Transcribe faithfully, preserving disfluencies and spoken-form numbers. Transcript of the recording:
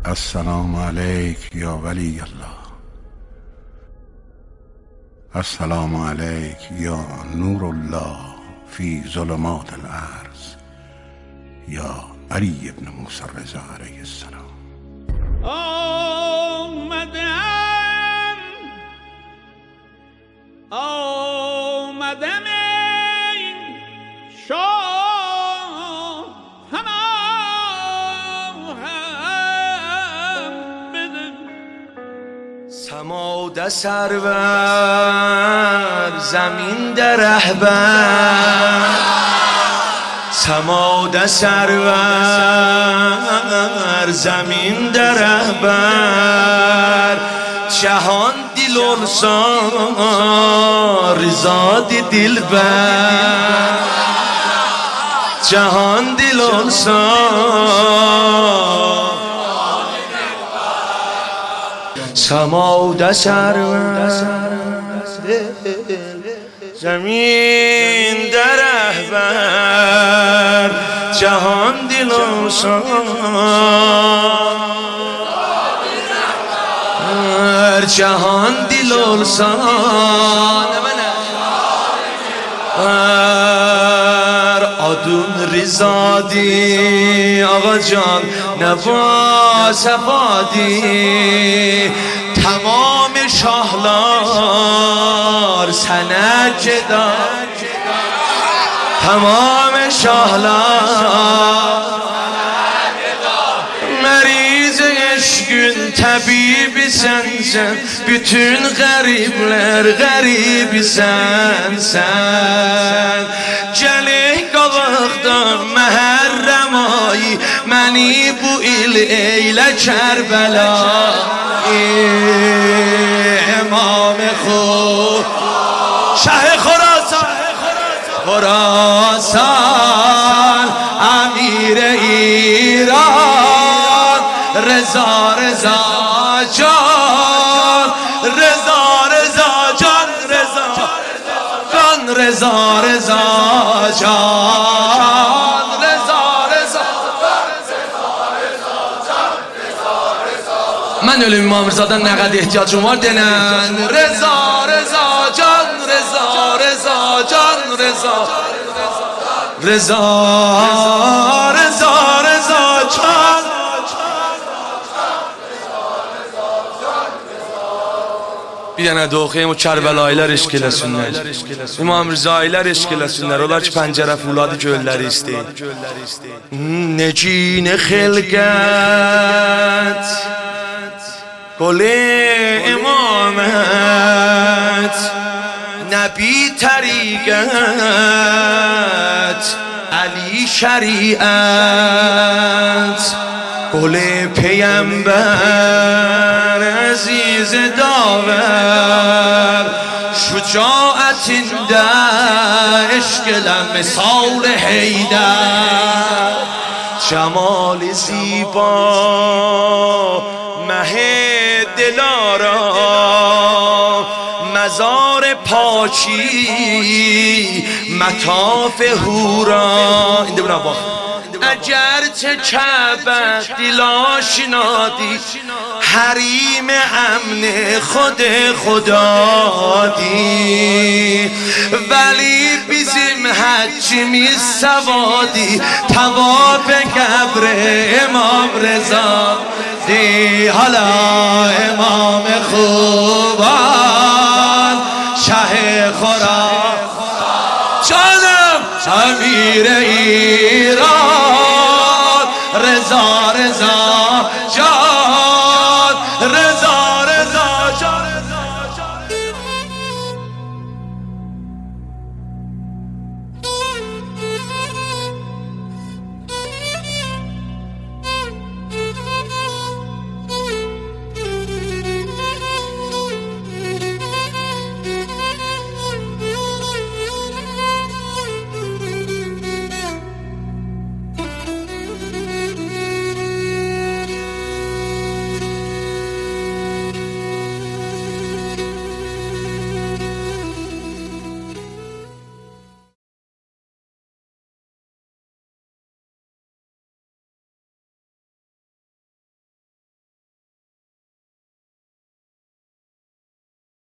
السلام علیک یا ولی الله. السلام علیک یا نور الله فی ظلمات الارض یا علی ابن موسی رضا علیه السلام. آمدم آمدم این شاه هم بده سماده سرور زمین در رهبر، سماده سرور زمین در رهبر، جهان دل و سار زادی دلبر، جهان دل و سار سماده سرور زمین در رهبر، جهان دل و سار جهان دل و سار آدون ریزادی آقا جان نواز فادی، تمام شاهلار سنج دار، تمام شاهلار meriz eşkün tabibi sensen, bütün garipler garibi sensen. Gelih qavaqdan məhərrəm ayı, məni bu il eylə Kərbəla. İmam-ı Xud Şah-ı Xorasan, Xorasan Amir-i İran, Reza Reza Can, Reza Reza Can, Reza Can, Reza Reza Can, Reza Reza Mən ölüm İmam Rızadan nə qədər ehtiyacım var denən. Reza Reza Can, Reza Reza Can, Reza Reza Reza Reza Can. Bir dənə də oxuyayım, o Kərbəlayılar eşq eləsinlər, İmam Rızayılar eşq eləsinlər. Onlar ki pəncərə fuladı gölləri istəyir. Necine xilqət Qoli imamət, Nəbi təriqət, Əli şəriət, Qoli peygəmbər, Əziz daver, şücaətində eşq elə misal Heydər. Cəmal-i ziba mه دلارا، مزار پاکی مطاف هورا. این دبنا با اگرچه کعبه دلاشنادی، حریم امن خود خدا دی، ولی bizim haccimiz savadi tavaf قبر امام رضا دی. حالا امام خوبان شه خورا جانم امیر